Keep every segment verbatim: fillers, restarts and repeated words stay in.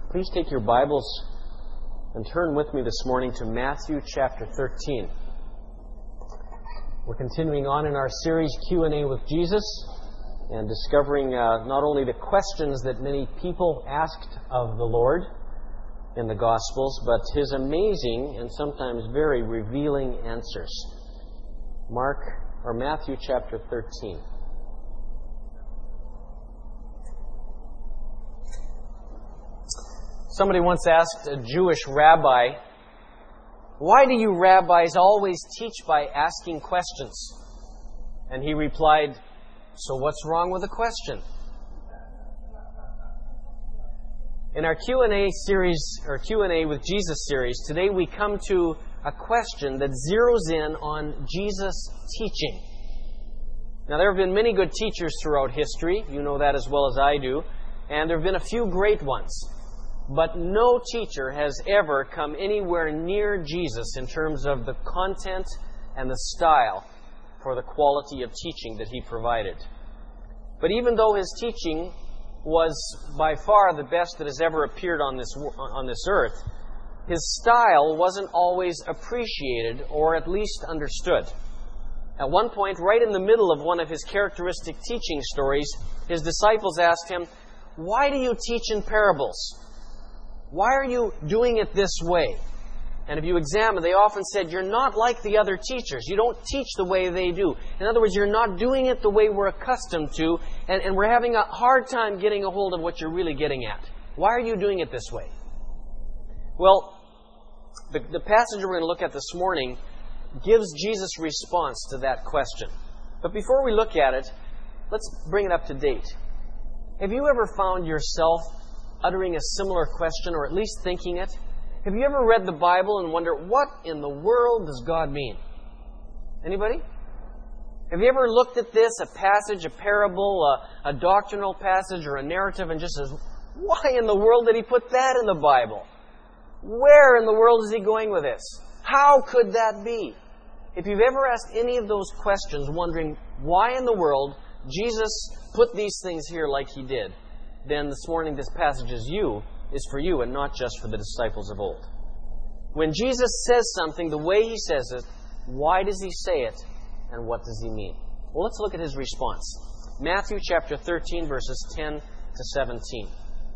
Please take your Bibles and turn with me this morning to Matthew chapter thirteen. We're continuing on in our series Q and A with Jesus and discovering uh, not only the questions that many people asked of the Lord in the Gospels, but His amazing and sometimes very revealing answers. Mark or Matthew chapter thirteen. Somebody once asked a Jewish rabbi, "Why do you rabbis always teach by asking questions?" And he replied, "So what's wrong with a question?" In our Q and A series, or Q and A with Jesus series, today we come to a question that zeroes in on Jesus' teaching. Now, there have been many good teachers throughout history. You know that as well as I do. And there have been a few great ones. But no teacher has ever come anywhere near Jesus in terms of the content and the style for the quality of teaching that He provided. But even though His teaching was by far the best that has ever appeared on this, on this earth, His style wasn't always appreciated or at least understood. At one point, right in the middle of one of His characteristic teaching stories, His disciples asked Him, "Why do you teach in parables? Why are you doing it this way?" And if you examine, they often said, "You're not like the other teachers. You don't teach the way they do." In other words, you're not doing it the way we're accustomed to, and, and we're having a hard time getting a hold of what you're really getting at. Why are you doing it this way? Well, the, the passage we're going to look at this morning gives Jesus' response to that question. But before we look at it, let's bring it up to date. Have you ever found yourself uttering a similar question, or at least thinking it? Have you ever read the Bible and wondered, what in the world does God mean? Anybody? Have you ever looked at this, a passage, a parable, a, a doctrinal passage, or a narrative, and just says, why in the world did He put that in the Bible? Where in the world is He going with this? How could that be? If you've ever asked any of those questions, wondering why in the world Jesus put these things here like He did, then this morning this passage is you, is for you and not just for the disciples of old. When Jesus says something the way He says it, why does He say it and what does He mean? Well, let's look at His response. Matthew chapter thirteen, verses ten to seventeen.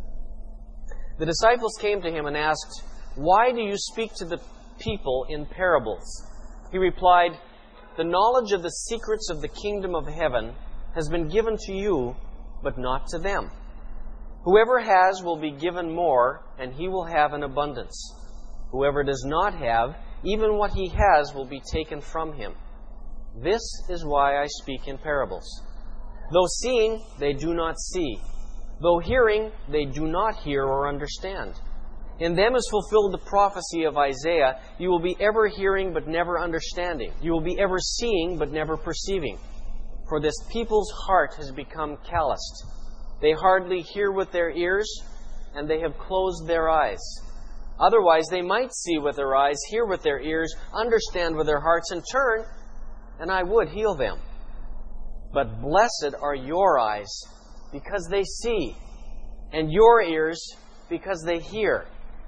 The disciples came to Him and asked, "Why do you speak to the people in parables?" He replied, "The knowledge of the secrets of the kingdom of heaven has been given to you, but not to them. Whoever has will be given more, and he will have an abundance. Whoever does not have, even what he has will be taken from him. This is why I speak in parables. Though seeing, they do not see. Though hearing, they do not hear or understand. In them is fulfilled the prophecy of Isaiah, you will be ever hearing but never understanding. You will be ever seeing but never perceiving. For this people's heart has become calloused. They hardly hear with their ears, and they have closed their eyes. Otherwise, they might see with their eyes, hear with their ears, understand with their hearts, and turn, and I would heal them. But blessed are your eyes, because they see, and your ears, because they hear.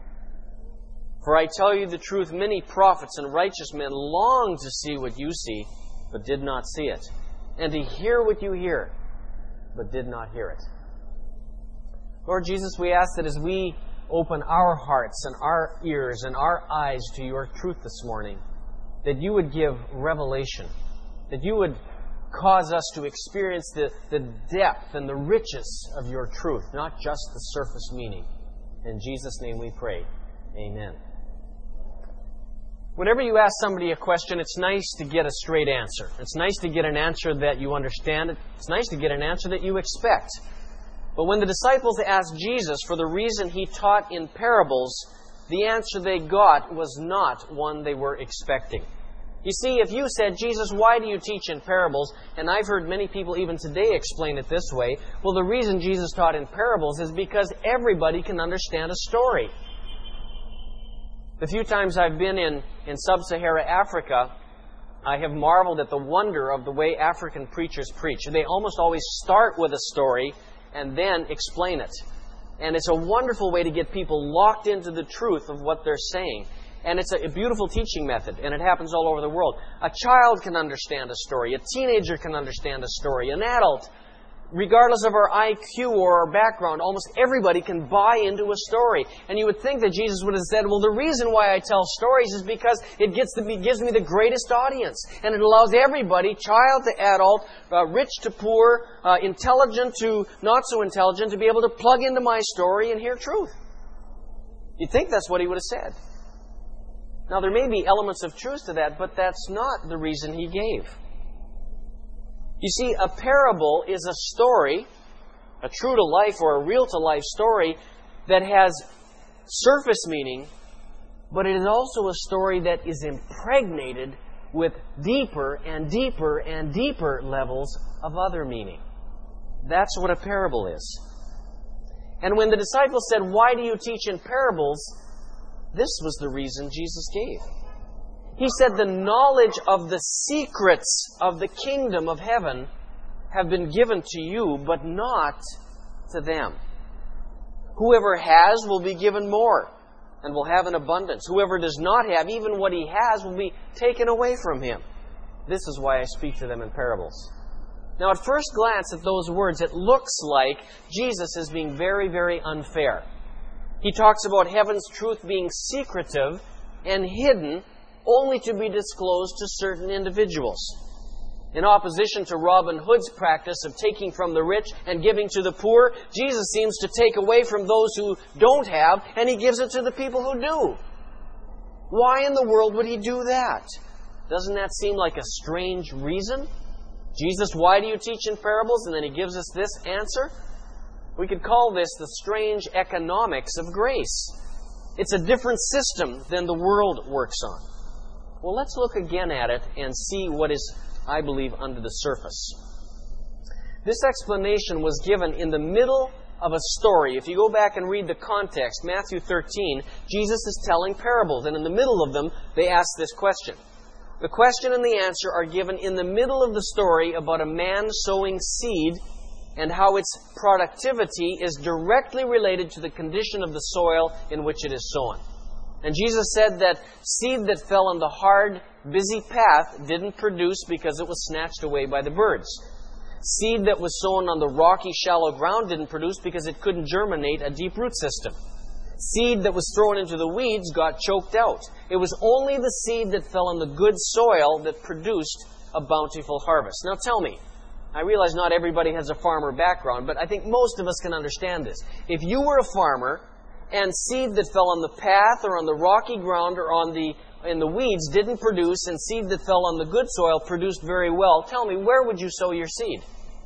For I tell you the truth, many prophets and righteous men long to see what you see, but did not see it, and to hear what you hear, but did not hear it." Lord Jesus, we ask that as we open our hearts and our ears and our eyes to Your truth this morning, that You would give revelation, that You would cause us to experience the, the depth and the riches of Your truth, not just the surface meaning. In Jesus' name we pray. Amen. Whenever you ask somebody a question, it's nice to get a straight answer. It's nice to get an answer that you understand. It's nice to get an answer that you expect. But when the disciples asked Jesus for the reason He taught in parables, the answer they got was not one they were expecting. You see, if you said, "Jesus, why do you teach in parables?" And I've heard many people even today explain it this way, well, the reason Jesus taught in parables is because everybody can understand a story. The few times I've been in, in sub-Saharan Africa, I have marveled at the wonder of the way African preachers preach. They almost always start with a story and then explain it. And it's a wonderful way to get people locked into the truth of what they're saying. And it's a beautiful teaching method, and it happens all over the world. A child can understand a story. A teenager can understand a story. An adult, regardless of our I Q or our background, almost everybody can buy into a story. And you would think that Jesus would have said, well, the reason why I tell stories is because it gets the, it gives me the greatest audience. And it allows everybody, child to adult, uh, rich to poor, uh, intelligent to not so intelligent, to be able to plug into my story and hear truth. You'd think that's what he would have said. Now, there may be elements of truth to that, but that's not the reason he gave. You see, a parable is a story, a true-to-life or a real-to-life story that has surface meaning, but it is also a story that is impregnated with deeper and deeper and deeper levels of other meaning. That's what a parable is. And when the disciples said, "Why do you teach in parables?" this was the reason Jesus gave. He said, the knowledge of the secrets of the kingdom of heaven have been given to you, but not to them. Whoever has will be given more and will have an abundance. Whoever does not have, even what he has, will be taken away from him. This is why I speak to them in parables. Now, at first glance at those words, it looks like Jesus is being very, very unfair. He talks about heaven's truth being secretive and hidden, only to be disclosed to certain individuals. In opposition to Robin Hood's practice of taking from the rich and giving to the poor, Jesus seems to take away from those who don't have, and He gives it to the people who do. Why in the world would He do that? Doesn't that seem like a strange reason? Jesus, why do you teach in parables? And then He gives us this answer? We could call this the strange economics of grace. It's a different system than the world works on. Well, let's look again at it and see what is, I believe, under the surface. This explanation was given in the middle of a story. If you go back and read the context, Matthew thirteen, Jesus is telling parables, and in the middle of them, they ask this question. The question and the answer are given in the middle of the story about a man sowing seed and how its productivity is directly related to the condition of the soil in which it is sown. And Jesus said that seed that fell on the hard, busy path didn't produce because it was snatched away by the birds. Seed that was sown on the rocky, shallow ground didn't produce because it couldn't germinate a deep root system. Seed that was thrown into the weeds got choked out. It was only the seed that fell on the good soil that produced a bountiful harvest. Now tell me, I realize not everybody has a farmer background, but I think most of us can understand this. If you were a farmer and seed that fell on the path or on the rocky ground or on the in the weeds didn't produce, and seed that fell on the good soil produced very well, tell me, where would you sow your seed?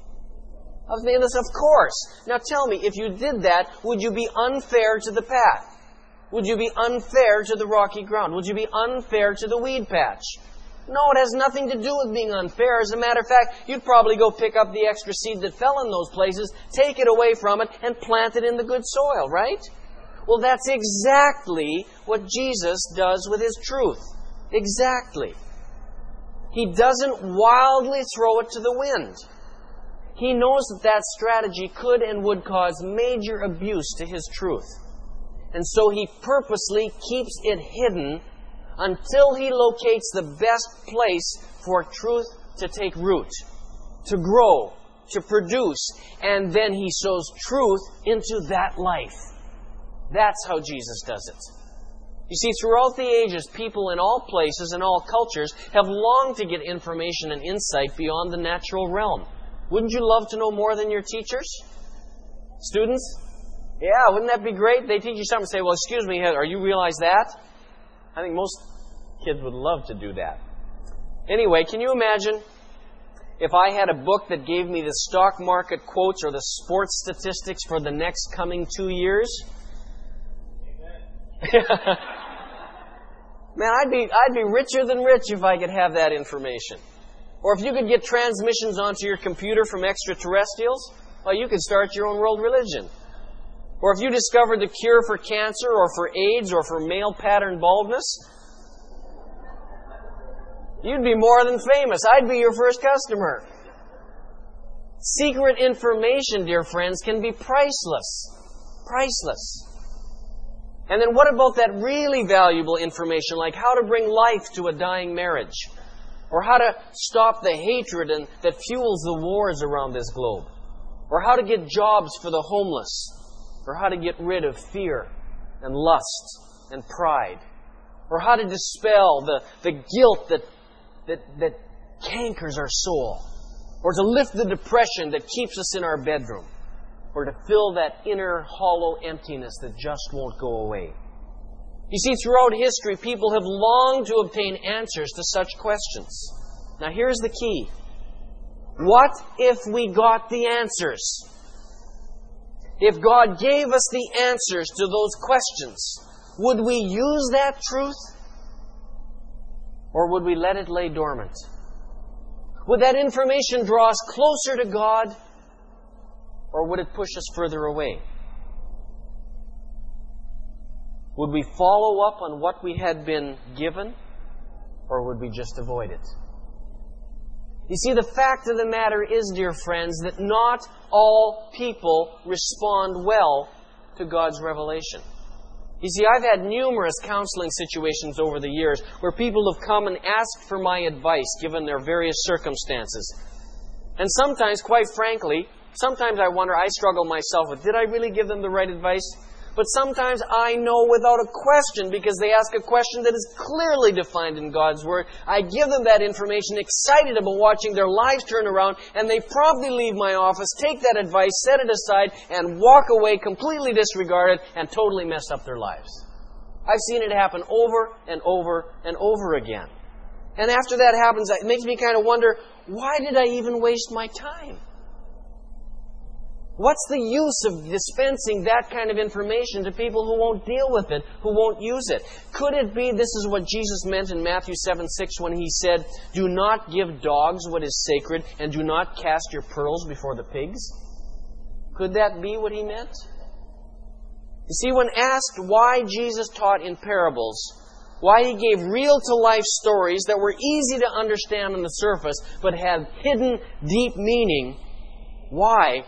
Of course. Now tell me, if you did that, would you be unfair to the path? Would you be unfair to the rocky ground? Would you be unfair to the weed patch? No, it has nothing to do with being unfair. As a matter of fact, you'd probably go pick up the extra seed that fell in those places, take it away from it, and plant it in the good soil, right? Well, that's exactly what Jesus does with His truth. Exactly. He doesn't wildly throw it to the wind. He knows that that strategy could and would cause major abuse to His truth. And so He purposely keeps it hidden until He locates the best place for truth to take root, to grow, to produce, and then He sows truth into that life. That's how Jesus does it. You see, throughout the ages, people in all places and all cultures have longed to get information and insight beyond the natural realm. Wouldn't you love to know more than your teachers? Students? Yeah, wouldn't that be great? They teach you something and say, well, excuse me, are you realize that? I think most kids would love to do that. Anyway, can you imagine if I had a book that gave me the stock market quotes or the sports statistics for the next coming two years? Man, I'd be I'd be richer than rich if I could have that information. Or if you could get transmissions onto your computer from extraterrestrials, well, you could start your own world religion. Or if you discovered the cure for cancer or for AIDS or for male pattern baldness, you'd be more than famous. I'd be your first customer. Secret information, dear friends, can be priceless. priceless. And then what about that really valuable information, like how to bring life to a dying marriage? Or how to stop the hatred and, that fuels the wars around this globe? Or how to get jobs for the homeless? Or how to get rid of fear and lust and pride? Or how to dispel the, the guilt that, that, that cankers our soul? Or to lift the depression that keeps us in our bedroom? Or to fill that inner hollow emptiness that just won't go away? You see, throughout history, people have longed to obtain answers to such questions. Now here's the key. What if we got the answers? If God gave us the answers to those questions, would we use that truth? Or would we let it lay dormant? Would that information draw us closer to God? Or would it push us further away? Would we follow up on what we had been given? Or would we just avoid it? You see, the fact of the matter is, dear friends, that not all people respond well to God's revelation. You see, I've had numerous counseling situations over the years where people have come and asked for my advice given their various circumstances. And sometimes, quite frankly, sometimes I wonder, I struggle myself with, did I really give them the right advice? But sometimes I know without a question because they ask a question that is clearly defined in God's Word. I give them that information, excited about watching their lives turn around, and they promptly leave my office, take that advice, set it aside, and walk away completely disregarded and totally mess up their lives. I've seen it happen over and over and over again. And after that happens, it makes me kind of wonder, why did I even waste my time? What's the use of dispensing that kind of information to people who won't deal with it, who won't use it? Could it be this is what Jesus meant in Matthew seven six when He said, "Do not give dogs what is sacred, and do not cast your pearls before the pigs"? Could that be what He meant? You see, when asked why Jesus taught in parables, why He gave real-to-life stories that were easy to understand on the surface, but had hidden, deep meaning, why?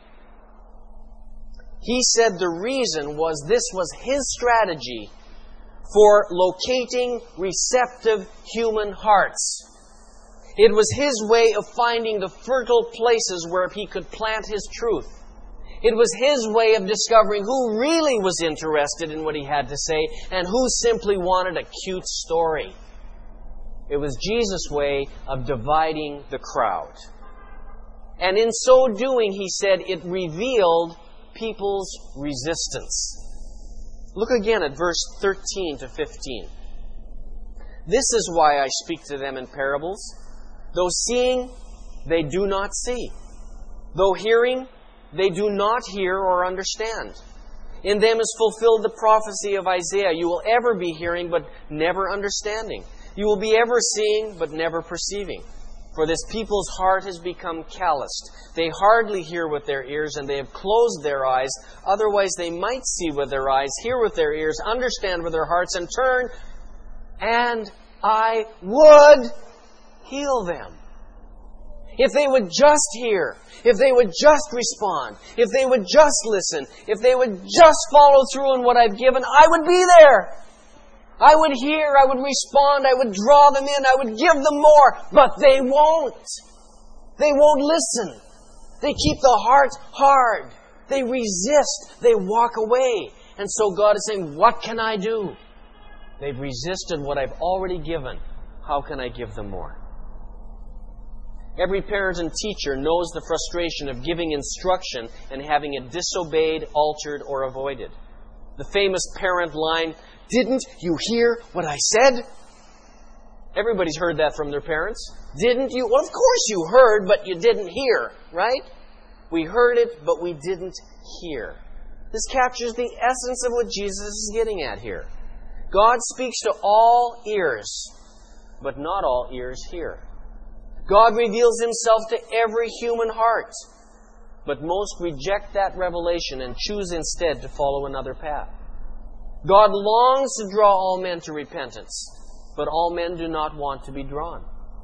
He said the reason was this was His strategy for locating receptive human hearts. It was His way of finding the fertile places where He could plant His truth. It was His way of discovering who really was interested in what He had to say and who simply wanted a cute story. It was Jesus' way of dividing the crowd. And in so doing, He said, it revealed people's resistance. Look again at verse thirteen to fifteen. This is why I speak to them in parables. Though seeing, they do not see. Though hearing, they do not hear or understand. In them is fulfilled the prophecy of Isaiah. You will ever be hearing, but never understanding. You will be ever seeing, but never perceiving. For this people's heart has become calloused. They hardly hear with their ears, and they have closed their eyes. Otherwise they might see with their eyes, hear with their ears, understand with their hearts, and turn, and I would heal them. If they would just hear, if they would just respond, if they would just listen, if they would just follow through on what I've given, I would be there. I would hear, I would respond, I would draw them in, I would give them more, but they won't. They won't listen. They keep the heart hard. They resist. They walk away. And so God is saying, what can I do? They've resisted what I've already given. How can I give them more? Every parent and teacher knows the frustration of giving instruction and having it disobeyed, altered, or avoided. The famous parent line, "Didn't you hear what I said?" Everybody's heard that from their parents. Didn't you? Well, of course you heard, but you didn't hear, right? We heard it, but we didn't hear. This captures the essence of what Jesus is getting at here. God speaks to all ears, but not all ears hear. God reveals Himself to every human heart, but most reject that revelation and choose instead to follow another path. God longs to draw all men to repentance, but all men do not want to be drawn.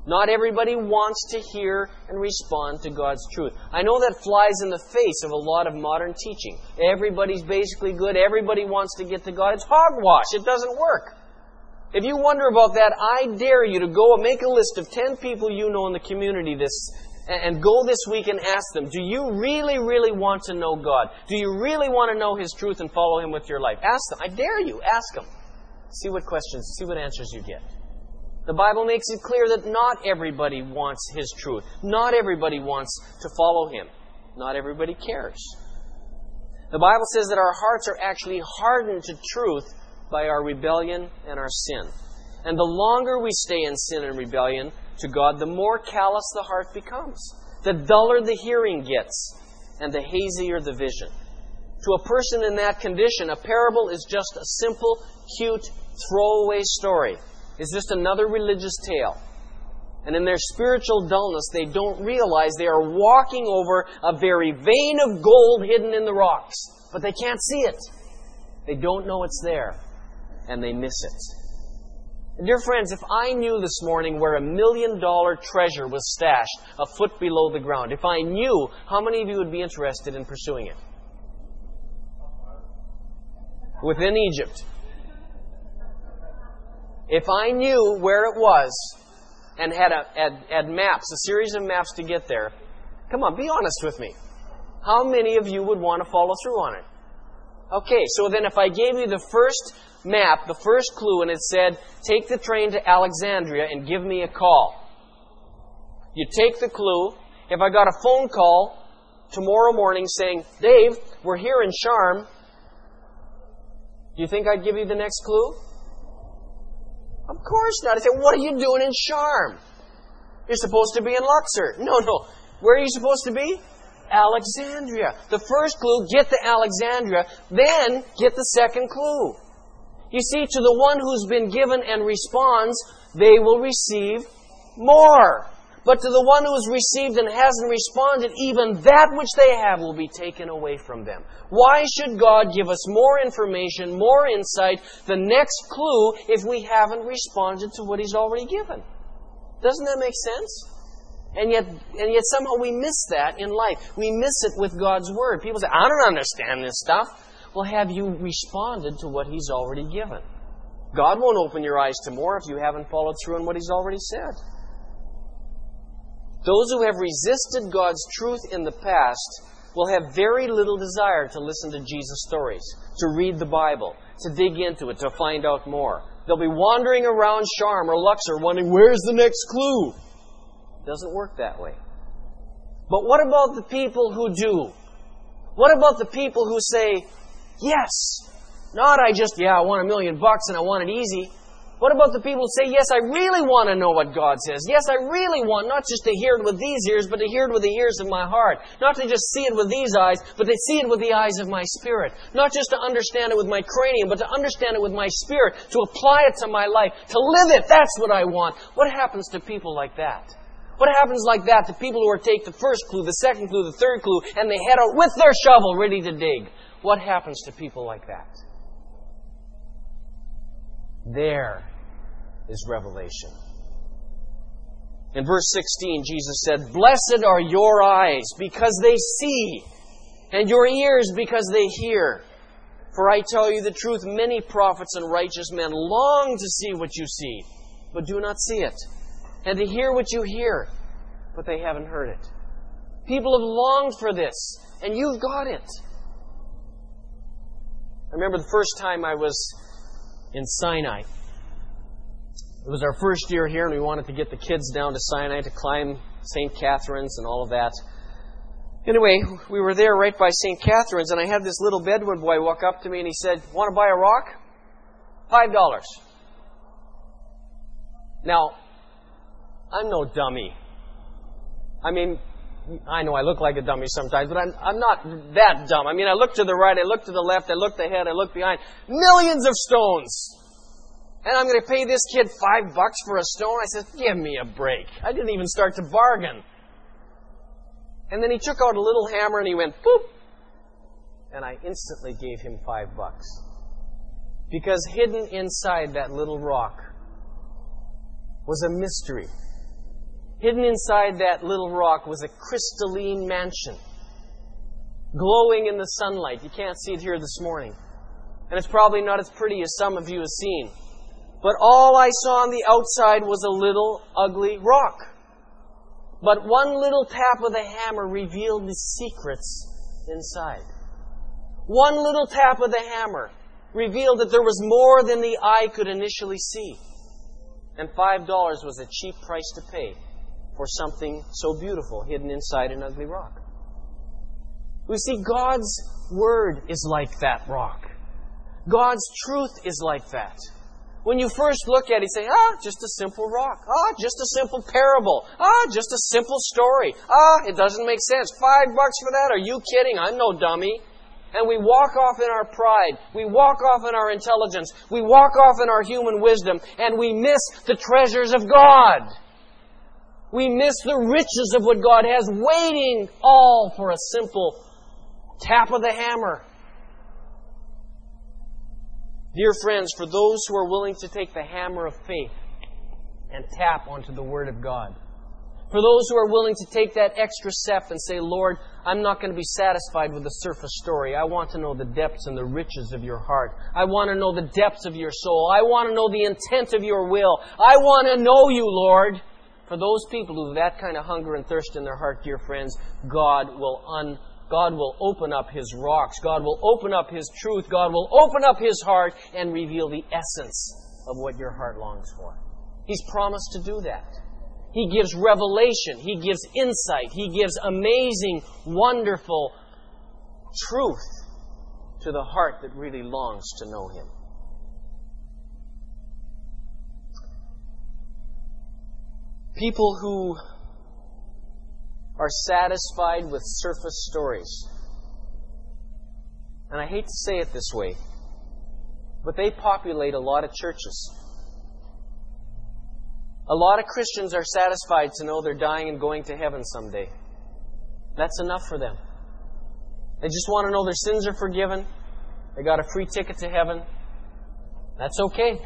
Not everybody wants to hear and respond to God's truth. I know that flies in the face of a lot of modern teaching. Everybody's basically good. Everybody wants to get to God. It's hogwash. It doesn't work. If you wonder about that, I dare you to go and make a list of ten people you know in the community this, and go this week and ask them, do you really, really want to know God? Do you really want to know His truth and follow Him with your life? Ask them. I dare you. Ask them. See what questions, see what answers you get. The Bible makes it clear that not everybody wants His truth. Not everybody wants to follow Him. Not everybody cares. The Bible says that our hearts are actually hardened to truth by our rebellion and our sin. And the longer we stay in sin and rebellion to God, the more callous the heart becomes. The duller the hearing gets, and the hazier the vision. To a person in that condition, a parable is just a simple, cute, throwaway story. It's just another religious tale. And in their spiritual dullness, they don't realize they are walking over a very vein of gold hidden in the rocks. But they can't see it. They don't know it's there. And they miss it. And dear friends, if I knew this morning where a million dollar treasure was stashed a foot below the ground, if I knew, how many of you would be interested in pursuing it? Within Egypt. If I knew where it was and had, a, had, had maps, a series of maps to get there, come on, be honest with me. How many of you would want to follow through on it? Okay, so then if I gave you the first map, the first clue, and it said, take the train to Alexandria and give me a call. You take the clue. If I got a phone call tomorrow morning saying, Dave, we're here in Charm, do you think I'd give you the next clue? Of course not. I said, what are you doing in Charm? You're supposed to be in Luxor. No, no. Where are you supposed to be? Alexandria. The first clue, get to Alexandria. Then, get the second clue. You see, to the one who's been given and responds, they will receive more. But to the one who has received and hasn't responded, even that which they have will be taken away from them. Why should God give us more information, more insight, the next clue, if we haven't responded to what He's already given? Doesn't that make sense? And yet, and yet somehow we miss that in life. We miss it with God's Word. People say, I don't understand this stuff. Well, have you responded to what He's already given? God won't open your eyes to more if you haven't followed through on what He's already said. Those who have resisted God's truth in the past will have very little desire to listen to Jesus' stories, to read the Bible, to dig into it, to find out more. They'll be wandering around Charm or Luxor wondering, where's the next clue? It doesn't work that way. But what about the people who do? What about the people who say, yes, not I just, yeah, I want a million bucks and I want it easy. What about the people who say, yes, I really want to know what God says. Yes, I really want not just to hear it with these ears, but to hear it with the ears of my heart. Not to just see it with these eyes, but to see it with the eyes of my spirit. Not just to understand it with my cranium, but to understand it with my spirit, to apply it to my life, to live it. That's what I want. What happens to people like that? What happens like that to people who are take the first clue, the second clue, the third clue, and they head out with their shovel ready to dig? What happens to people like that? There is revelation. In verse sixteen, Jesus said, blessed are your eyes because they see, and your ears because they hear. For I tell you the truth, many prophets and righteous men long to see what you see, but do not see it, and to hear what you hear, but they haven't heard it. People have longed for this, and you've got it. I remember the first time I was in Sinai. It was our first year here, and we wanted to get the kids down to Sinai to climb Saint Catherine's and all of that. Anyway, we were there right by Saint Catherine's, and I had this little Bedouin boy walk up to me, and he said, want to buy a rock? Five dollars. Now, I'm no dummy. I mean, I know I look like a dummy sometimes, but I'm, I'm not that dumb. I mean, I look to the right, I look to the left, I look ahead, I look behind. Millions of stones. And I'm going to pay this kid five bucks for a stone? I said, give me a break. I didn't even start to bargain. And then he took out a little hammer and he went, boop. And I instantly gave him five bucks. Because hidden inside that little rock was a mystery Hidden inside that little rock was a crystalline mansion, glowing in the sunlight. You can't see it here this morning. And it's probably not as pretty as some of you have seen. But all I saw on the outside was a little ugly rock. But one little tap of the hammer revealed the secrets inside. One little tap of the hammer revealed that there was more than the eye could initially see. And five dollars was a cheap price to pay for something so beautiful hidden inside an ugly rock. We see God's Word is like that rock. God's truth is like that. When you first look at it, you say, ah, just a simple rock. Ah, just a simple parable. Ah, just a simple story. Ah, it doesn't make sense. Five bucks for that? Are you kidding? I'm no dummy. And we walk off in our pride. We walk off in our intelligence. We walk off in our human wisdom. And we miss the treasures of God. We miss the riches of what God has waiting all for a simple tap of the hammer. Dear friends, for those who are willing to take the hammer of faith and tap onto the Word of God, for those who are willing to take that extra step and say, Lord, I'm not going to be satisfied with the surface story. I want to know the depths and the riches of your heart. I want to know the depths of your soul. I want to know the intent of your will. I want to know you, Lord. For those people who have that kind of hunger and thirst in their heart, dear friends, God will un God will open up His rocks. God will open up His truth. God will open up His heart and reveal the essence of what your heart longs for. He's promised to do that. He gives revelation. He gives insight. He gives amazing, wonderful truth to the heart that really longs to know Him. People who are satisfied with surface stories. And I hate to say it this way, but they populate a lot of churches. A lot of Christians are satisfied to know they're dying and going to heaven someday. That's enough for them. They just want to know their sins are forgiven. They got a free ticket to heaven. That's okay.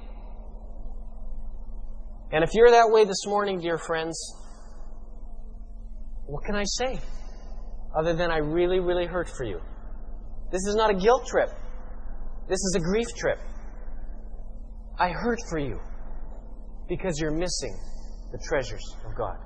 And if you're that way this morning, dear friends, what can I say? Other than I really, really hurt for you. This is not a guilt trip. This is a grief trip. I hurt for you because you're missing the treasures of God.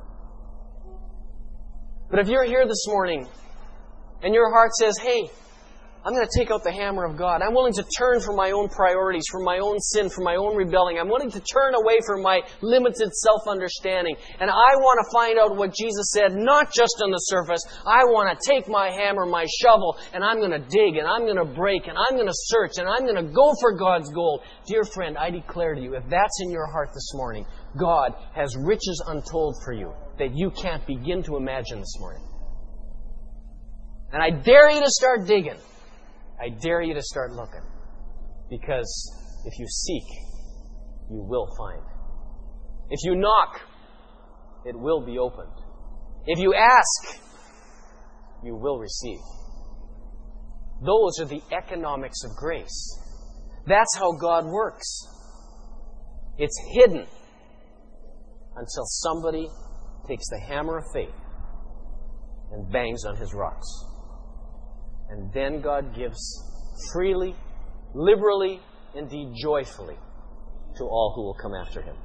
But if you're here this morning and your heart says, hey, I'm going to take out the hammer of God. I'm willing to turn from my own priorities, from my own sin, from my own rebelling. I'm willing to turn away from my limited self-understanding. And I want to find out what Jesus said, not just on the surface. I want to take my hammer, my shovel, and I'm going to dig, and I'm going to break, and I'm going to search, and I'm going to go for God's gold. Dear friend, I declare to you, if that's in your heart this morning, God has riches untold for you that you can't begin to imagine this morning. And I dare you to start digging. I dare you to start looking. Because if you seek, you will find. If you knock, it will be opened. If you ask, you will receive. Those are the economics of grace. That's how God works. It's hidden until somebody takes the hammer of faith and bangs on his rocks. And then God gives freely, liberally, indeed joyfully to all who will come after Him.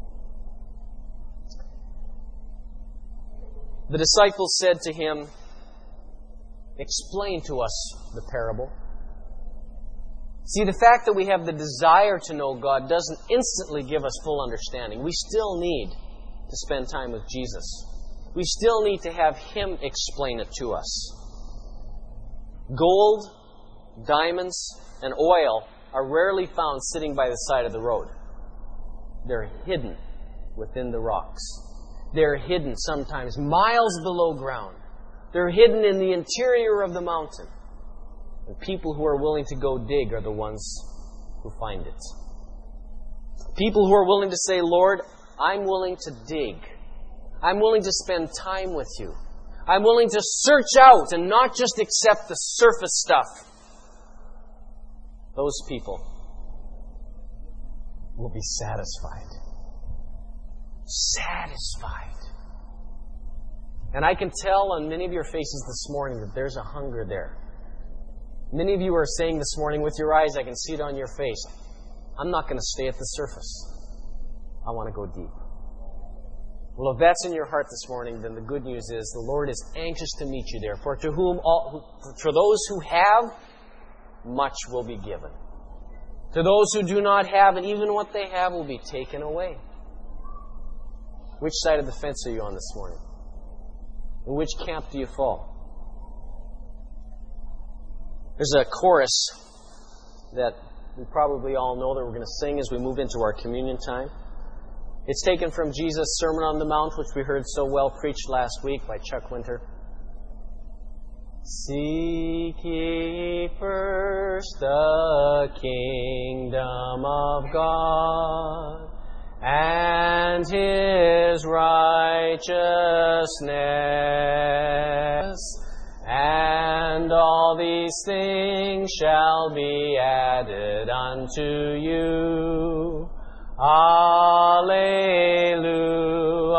The disciples said to Him, explain to us the parable. See, the fact that we have the desire to know God doesn't instantly give us full understanding. We still need to spend time with Jesus. We still need to have Him explain it to us. Gold, diamonds, and oil are rarely found sitting by the side of the road. They're hidden within the rocks. They're hidden sometimes miles below ground. They're hidden in the interior of the mountain. And people who are willing to go dig are the ones who find it. People who are willing to say, Lord, I'm willing to dig. I'm willing to spend time with you. I'm willing to search out and not just accept the surface stuff. Those people will be satisfied. Satisfied. And I can tell on many of your faces this morning that there's a hunger there. Many of you are saying this morning with your eyes, I can see it on your face, I'm not going to stay at the surface. I want to go deep. Well, if that's in your heart this morning, then the good news is the Lord is anxious to meet you there. For to whom all, for those who have, much will be given. To those who do not have, and even what they have will be taken away. Which side of the fence are you on this morning? In which camp do you fall? There's a chorus that we probably all know that we're going to sing as we move into our communion time. It's taken from Jesus' Sermon on the Mount, which we heard so well preached last week by Chuck Winter. Seek ye first the kingdom of God and His righteousness, and all these things shall be added unto you. Alleluia,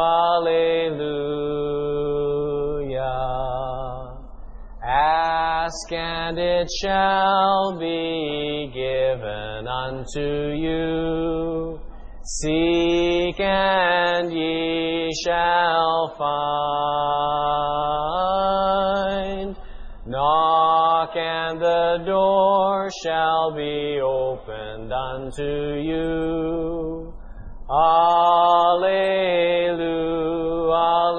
alleluia. Ask and it shall be given unto you. Seek and ye shall find. Knock and the door shall be opened unto you. Alleluia,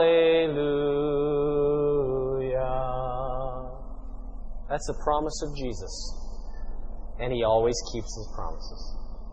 alleluia. That's the promise of Jesus. And He always keeps His promises.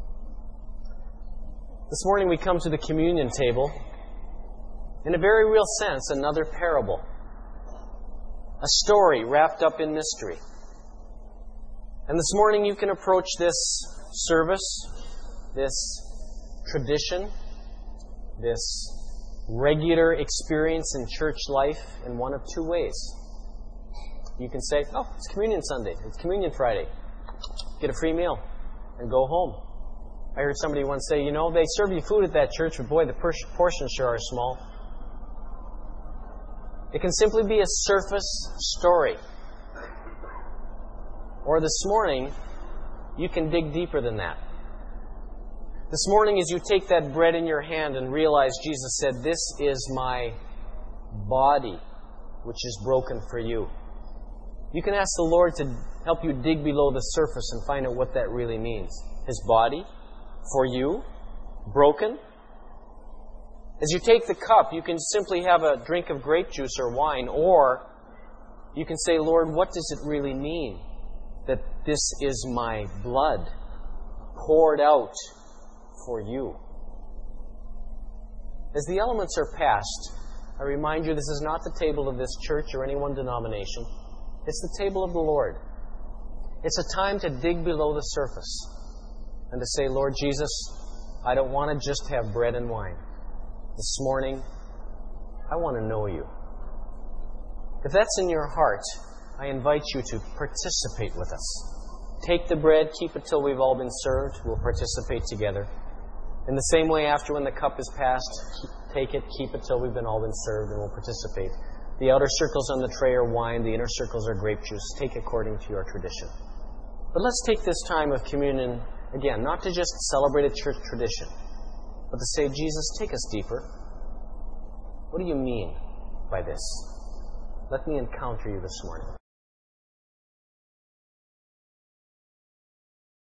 This morning we come to the communion table. In a very real sense, another parable. A story wrapped up in mystery. And this morning you can approach this service, this tradition, this regular experience in church life in one of two ways. You can say, oh, it's Communion Sunday, it's Communion Friday. Get a free meal and go home. I heard somebody once say, you know, they serve you food at that church, but boy, the portions sure are small. It can simply be a surface story. Or this morning, you can dig deeper than that. This morning, as you take that bread in your hand and realize Jesus said, this is my body, which is broken for you. You can ask the Lord to help you dig below the surface and find out what that really means. His body, for you, broken. As you take the cup, you can simply have a drink of grape juice or wine, or you can say, Lord, what does it really mean that this is my blood poured out for you? As the elements are passed, I remind you this is not the table of this church or any one denomination. It's the table of the Lord. It's a time to dig below the surface and to say, Lord Jesus, I don't want to just have bread and wine. This morning, I want to know you. If that's in your heart, I invite you to participate with us. Take the bread, keep it till we've all been served. We'll participate together. In the same way, after when the cup is passed, take it, keep it till we've been all been served, and we'll participate. The outer circles on the tray are wine, the inner circles are grape juice. Take according to your tradition. But let's take this time of communion, again, not to just celebrate a church tradition, but to say, Jesus, take us deeper. What do you mean by this? Let me encounter you this morning.